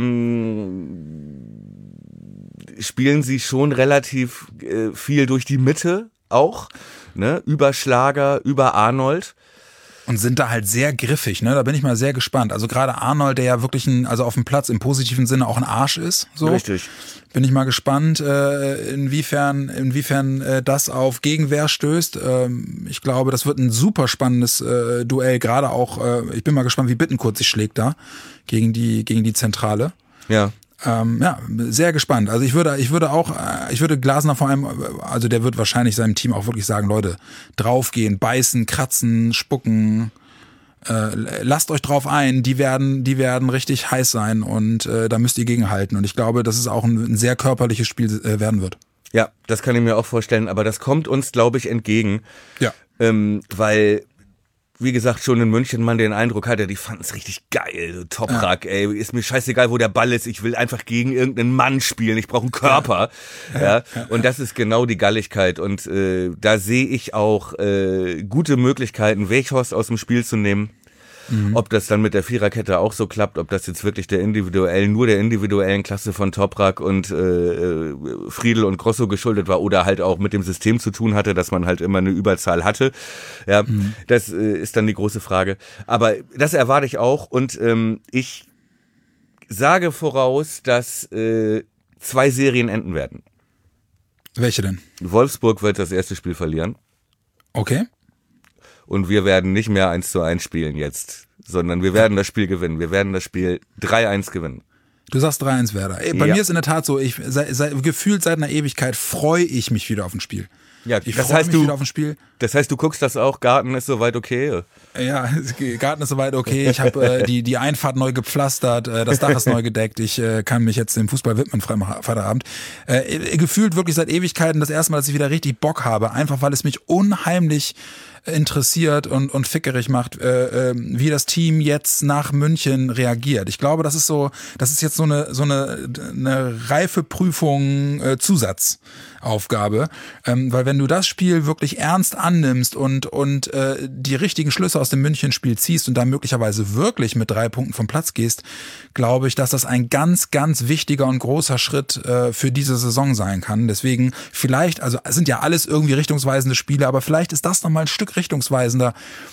ähm, spielen sie schon relativ äh, viel durch die Mitte auch, ne? Über Schlager, über Arnold. Und sind da halt sehr griffig, ne? Da bin ich mal sehr gespannt. Also gerade Arnold, der ja wirklich ein, also auf dem Platz im positiven Sinne auch ein Arsch ist. So. Richtig. Bin ich mal gespannt, äh, inwiefern, inwiefern äh, das auf Gegenwehr stößt. Ähm, ich glaube, das wird ein super spannendes äh, Duell. Gerade auch, äh, ich bin mal gespannt, wie Bittencourt sich schlägt da gegen die, gegen die Zentrale. Ja. Ähm, ja, sehr gespannt. Also ich würde, ich würde auch, ich würde Glasner vor allem, also der wird wahrscheinlich seinem Team auch wirklich sagen, Leute, draufgehen, beißen, kratzen, spucken, äh, lasst euch drauf ein, die werden, die werden richtig heiß sein und äh, da müsst ihr gegenhalten. Und ich glaube, dass es auch ein, ein sehr körperliches Spiel äh, werden wird. Ja, das kann ich mir auch vorstellen, aber das kommt uns, glaube ich, entgegen. Ja. Ähm, weil wie gesagt, schon in München man den Eindruck hatte, die fanden es richtig geil. So Toprak, ja. ey, ist mir scheißegal, wo der Ball ist. Ich will einfach gegen irgendeinen Mann spielen. Ich brauche einen Körper. Ja. Ja. Ja. Und das ist genau die Galligkeit. Und äh, da sehe ich auch äh, gute Möglichkeiten, Weghorst aus dem Spiel zu nehmen. Mhm. Ob das dann mit der Viererkette auch so klappt, ob das jetzt wirklich der individuellen, nur der individuellen Klasse von Toprak und äh, Friedl und Grosso geschuldet war oder halt auch mit dem System zu tun hatte, dass man halt immer eine Überzahl hatte. Ja, mhm. das äh, ist dann die große Frage. Aber das erwarte ich auch und ähm, ich sage voraus, dass äh, zwei Serien enden werden. Welche denn? Wolfsburg wird das erste Spiel verlieren. Okay. Und wir werden nicht mehr eins zu eins spielen jetzt, sondern wir werden das Spiel gewinnen. Wir werden das Spiel drei eins gewinnen. Du sagst drei eins Werder. Ey, bei ja. mir ist in der Tat so, ich sei, sei, gefühlt seit einer Ewigkeit freue ich mich wieder auf ein Spiel. Ja, ich das freue heißt, mich du, wieder auf ein Spiel. Das heißt, du guckst das auch, Garten ist soweit okay? Ja, Garten ist soweit okay. Ich habe äh, die, die Einfahrt neu gepflastert, äh, das Dach ist neu gedeckt. Ich äh, kann mich jetzt dem Fußball widmen, Freitagabend. Äh, gefühlt wirklich seit Ewigkeiten das erste Mal, dass ich wieder richtig Bock habe. Einfach, weil es mich unheimlich interessiert und, und fickerig macht, äh, äh, wie das Team jetzt nach München reagiert. Ich glaube, das ist so, das ist jetzt so eine, so eine, eine Reifeprüfung, äh, Zusatzaufgabe, ähm, weil wenn du das Spiel wirklich ernst annimmst und, und äh, die richtigen Schlüsse aus dem München-Spiel ziehst und da möglicherweise wirklich mit drei Punkten vom Platz gehst, glaube ich, dass das ein ganz, ganz wichtiger und großer Schritt äh, für diese Saison sein kann. Deswegen vielleicht, also es sind ja alles irgendwie richtungsweisende Spiele, aber vielleicht ist das nochmal ein Stück richtungsweisender.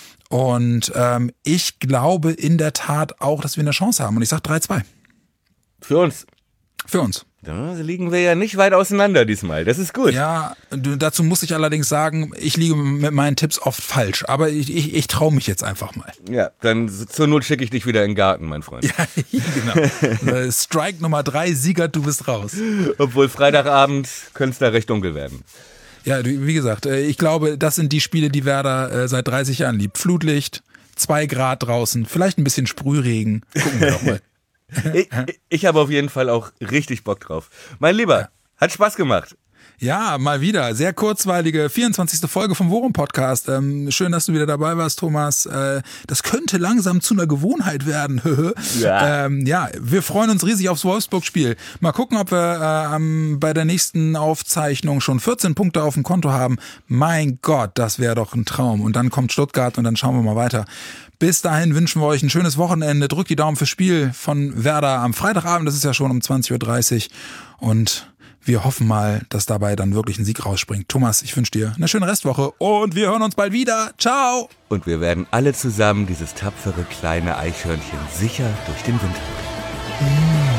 Und ähm, ich glaube in der Tat auch, dass wir eine Chance haben. Und ich sage drei zwei. Für uns. Für uns. Da liegen wir ja nicht weit auseinander diesmal. Das ist gut. Ja, dazu muss ich allerdings sagen, ich liege mit meinen Tipps oft falsch. Aber ich, ich, ich traue mich jetzt einfach mal. Ja, dann zur Not schicke ich dich wieder in den Garten, mein Freund. Ja, genau. Strike Nummer drei, Siegert, du bist raus. Obwohl Freitagabend könnte es da recht dunkel werden. Ja, wie gesagt, ich glaube, das sind die Spiele, die Werder seit dreißig Jahren liebt. Flutlicht, zwei Grad draußen, vielleicht ein bisschen Sprühregen. Gucken wir doch mal. ich, ich habe auf jeden Fall auch richtig Bock drauf. Mein Lieber, ja. Hat Spaß gemacht. Ja, mal wieder. Sehr kurzweilige vierundzwanzigste Folge vom Worum Podcast. Ähm, schön, dass du wieder dabei warst, Thomas. Äh, das könnte langsam zu einer Gewohnheit werden. ja. Ähm, ja, wir freuen uns riesig aufs Wolfsburg-Spiel. Mal gucken, ob wir äh, ähm, bei der nächsten Aufzeichnung schon vierzehn Punkte auf dem Konto haben. Mein Gott, das wäre doch ein Traum. Und dann kommt Stuttgart und dann schauen wir mal weiter. Bis dahin wünschen wir euch ein schönes Wochenende. Drückt die Daumen fürs Spiel von Werder am Freitagabend. Das ist ja schon um zwanzig Uhr dreißig. Und wir hoffen mal, dass dabei dann wirklich ein Sieg rausspringt. Thomas, ich wünsche dir eine schöne Restwoche und wir hören uns bald wieder. Ciao! Und wir werden alle zusammen dieses tapfere kleine Eichhörnchen sicher durch den Winter bringen.